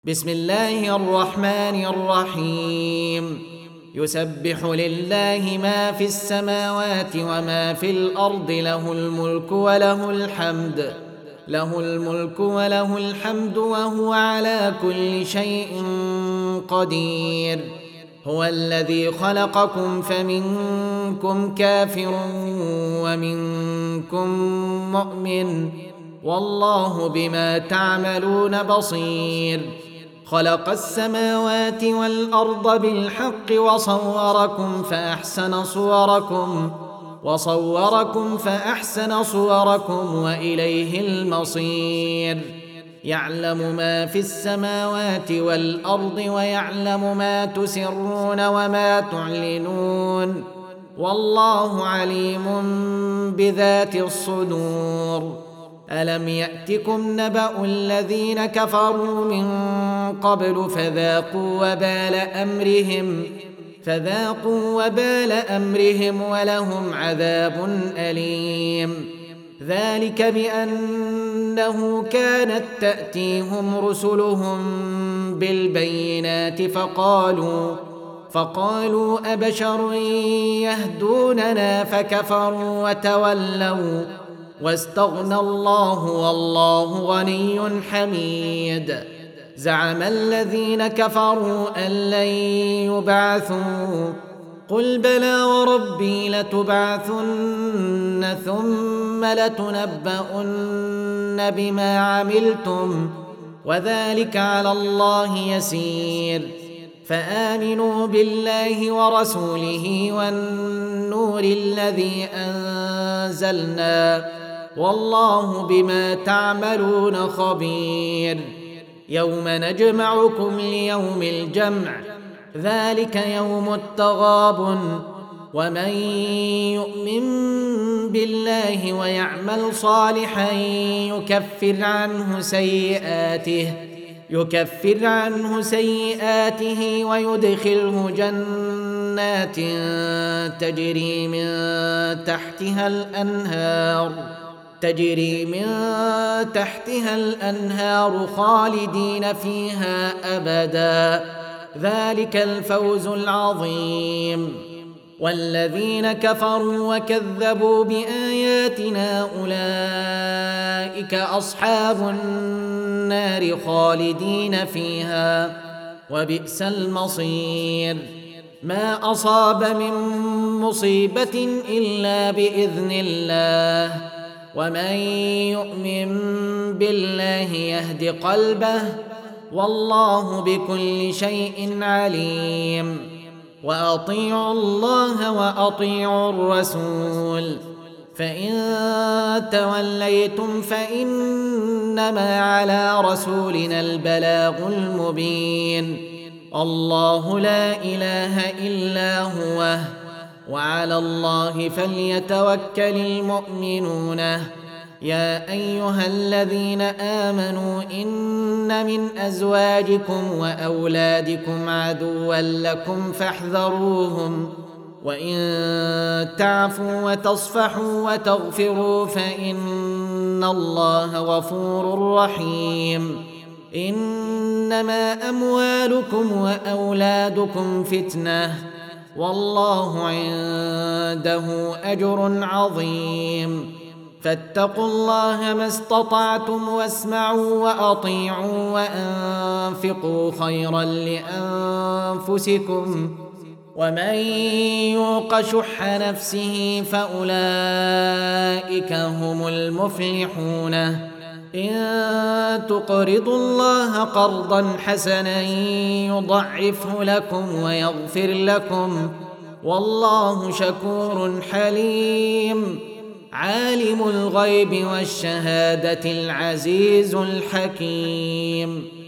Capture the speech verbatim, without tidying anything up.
بسم الله الرحمن الرحيم يسبح لله ما في السماوات وما في الأرض له الملك وله الحمد له الملك وله الحمد وهو على كل شيء قدير. هو الذي خلقكم فمنكم كافر ومنكم مؤمن والله بما تعملون بصير. خلق السماوات والأرض بالحق وصوركم فأحسن صوركم وصوركم فأحسن صوركم وإليه المصير. يعلم ما في السماوات والأرض ويعلم ما تسرون وما تعلنون والله عليم بذات الصدور. ألم يأتكم نبأ الذين كفروا من قبل فذاقوا وبال أمرهم فذاقوا وبال أمرهم ولهم عذاب أليم. ذلك بأنه كانت تأتيهم رسلهم بالبينات فقالوا فقالوا أبشر يهدوننا فكفروا وتولوا واستغنى الله والله غني حميد. زعم الذين كفروا أن لن يبعثوا قل بلى وربي لتبعثن ثم لتنبؤن بما عملتم وذلك على الله يسير. فآمنوا بالله ورسوله والنور الذي أنزلنا والله بما تعملون خبير. يوم نجمعكم ليوم الجمع ذلك يوم التغابن. ومن يؤمن بالله ويعمل صالحا يكفر عنه سيئاته يكفر عنه سيئاته ويدخله جنات تجري من تحتها الأنهار تجري من تحتها الأنهار خالدين فيها أبدا ذلك الفوز العظيم. والذين كفروا وكذبوا بآياتنا أولئك أصحاب النار خالدين فيها وبئس المصير. ما أصاب من مصيبة إلا بإذن الله ومن يؤمن بالله يهد قلبه والله بكل شيء عليم. وأطيعوا الله وأطيعوا الرسول فإن توليتم فإنما على رسولنا البلاغ المبين. الله لا إله إلا هو وعلى الله فليتوكل المؤمنون. يا أيها الذين آمنوا إن من أزواجكم وأولادكم عدوا لكم فاحذروهم وإن تعفوا وتصفحوا وتغفروا فإن الله غفور رحيم. إنما أموالكم وأولادكم فتنة والله عنده أجر عظيم. فاتقوا الله ما استطعتم واسمعوا وأطيعوا وأنفقوا خيرا لأنفسكم ومن يوق شح نفسه فأولئك هم المفلحون. إن تقرضوا الله قرضا حسنا يضعفه لكم ويغفر لكم والله شكور حليم. عالم الغيب والشهادة العزيز الحكيم.